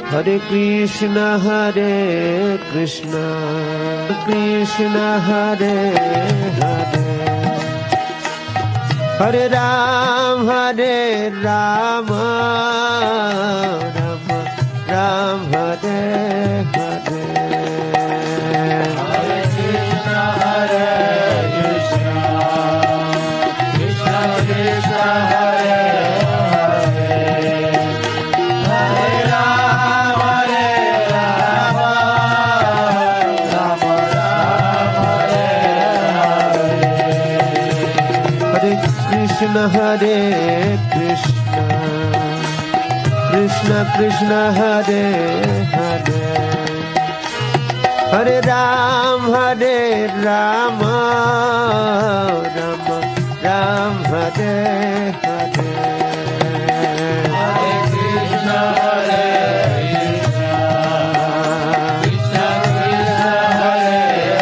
Hare Krishna Krishna Hare Hare Hare Rama Rama Ram Hare Hare Hare Krishna Krishna Krishna Krishna Hare Hare Krishna Krishna Krishna Hare Hare Hare Rama Rama Ram Hare Hare Hare Krishna Krishna Krishna Hare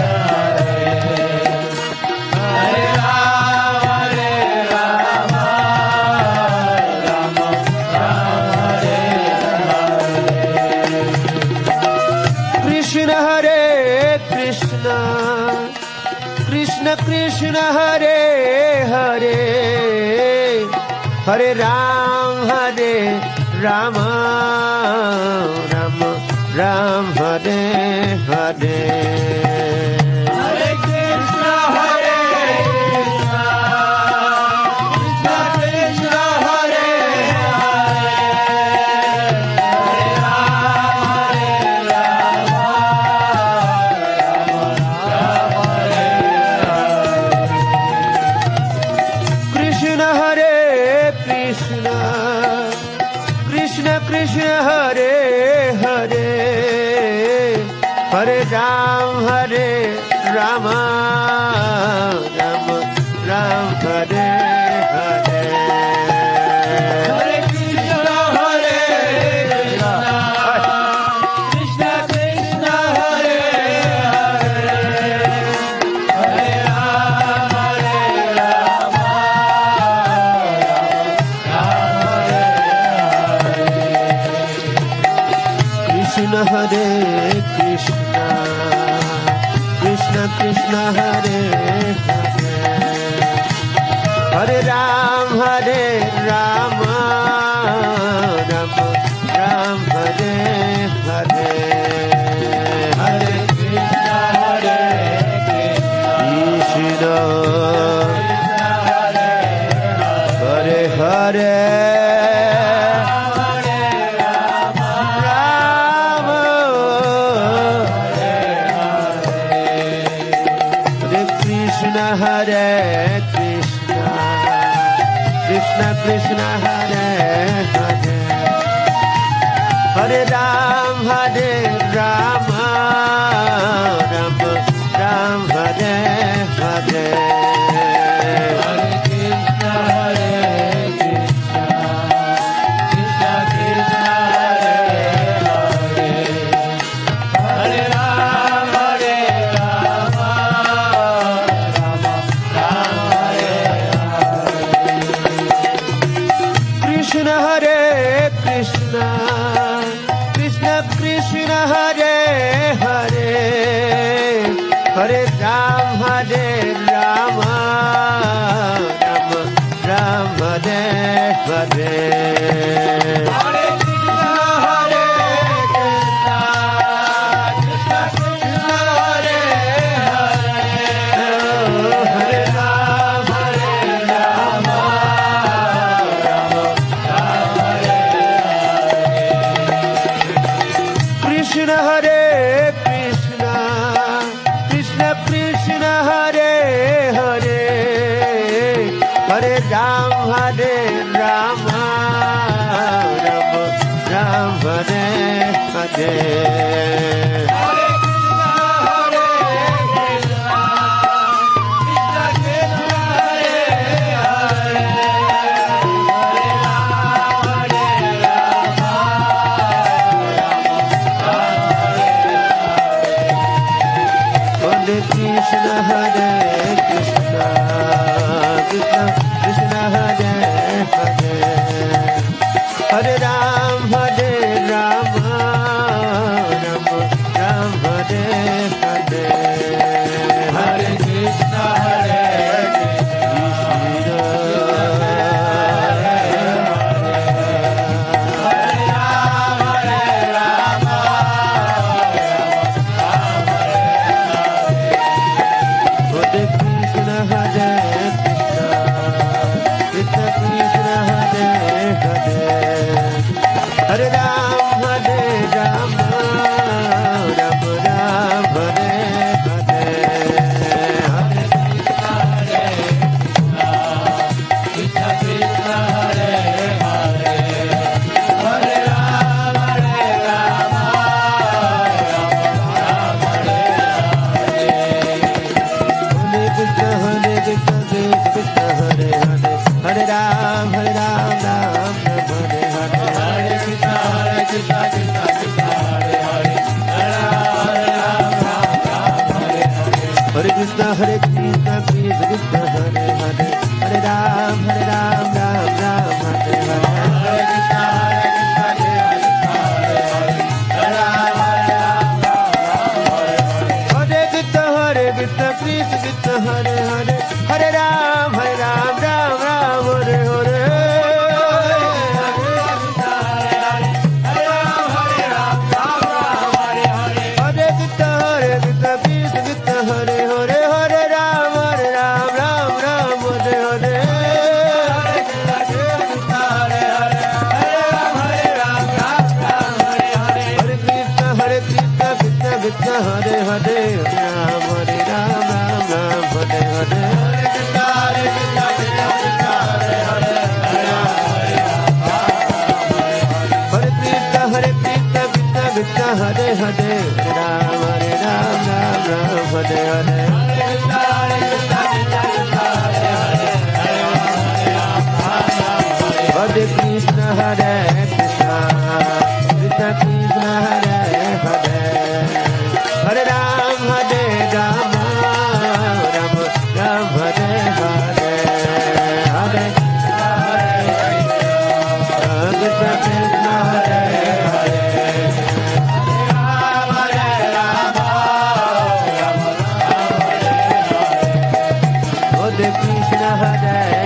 Krishna Krishna Hare Hare Hare Rama Rama Ram Hare Hare Hare Krishna Krishna Krishna Hare Krishna Hare Hare Hare Rama Rama Ram Hare Hare Hare Krishna Krishna Krishna Hare Hare Rama Krishna Hare Krishna Krishna Krishna Hare Hare Hare Rama Ram Hare Hare Hare Krishna Krishna Hare Hare Hare Krishna Krishna Krishna Hare Hare Hare Rama Ram Hare Hare Hare Krishna Krishna Krishna Krishna Hare Hare Hare Rama Krishna Hare Krishna Krishna Krishna Hare Hare Hare Rama Ram Hare Hare Hare Krishna Krishna Krishna Hare Hare Rama Krishna Hare Krishna Krishna Krishna Hare Hare Hare Rama Ram Hare Hare Krishna Hare Krishna Krishna Krishna Hare Hare Hare Rama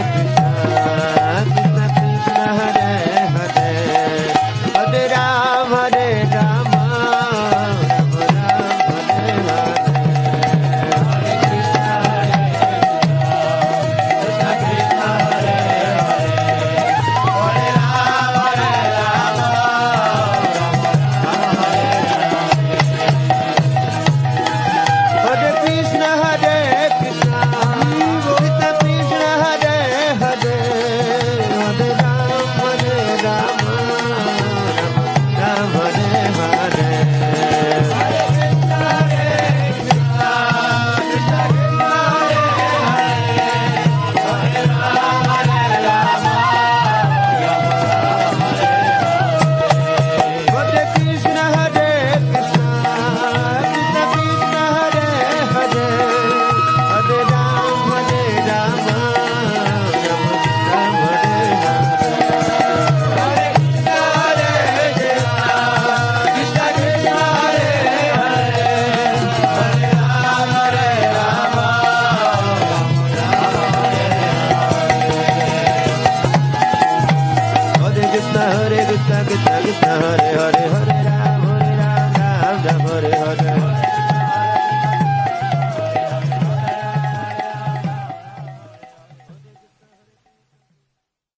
Krishna Krishna Hare Hare